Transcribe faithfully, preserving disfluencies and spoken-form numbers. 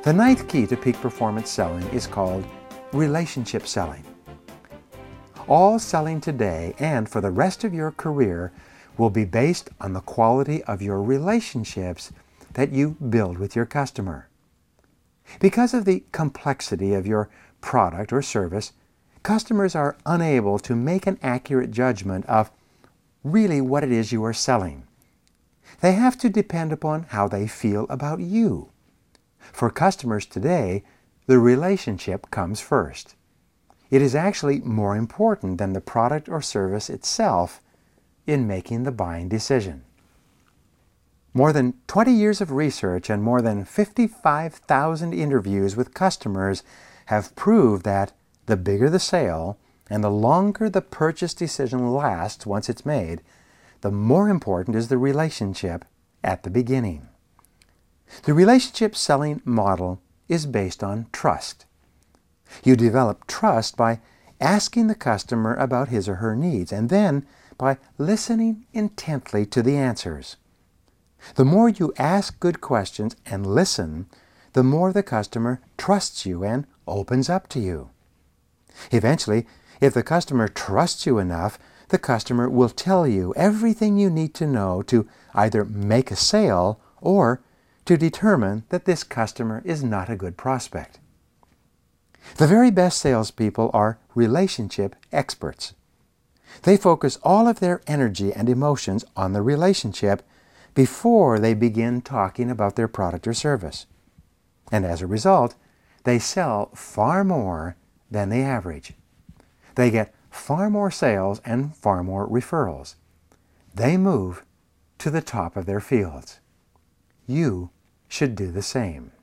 The ninth key to peak performance selling is called relationship selling. All selling today and for the rest of your career will be based on the quality of your relationships that you build with your customer. Because of the complexity of your product or service, customers are unable to make an accurate judgment of really what it is you are selling. They have to depend upon how they feel about you. For customers today, the relationship comes first. It is actually more important than the product or service itself in making the buying decision. More than twenty years of research and more than fifty-five thousand interviews with customers have proved that the bigger the sale and the longer the purchase decision lasts once it's made, the more important is the relationship at the beginning. The relationship selling model is based on trust. You develop trust by asking the customer about his or her needs and then by listening intently to the answers. The more you ask good questions and listen, the more the customer trusts you and opens up to you. Eventually, if the customer trusts you enough, the customer will tell you everything you need to know to either make a sale or to determine that this customer is not a good prospect. The very best salespeople are relationship experts. They focus all of their energy and emotions on the relationship before they begin talking about their product or service. And as a result, they sell far more than the average. They get far more sales and far more referrals. They move to the top of their fields. You should do the same.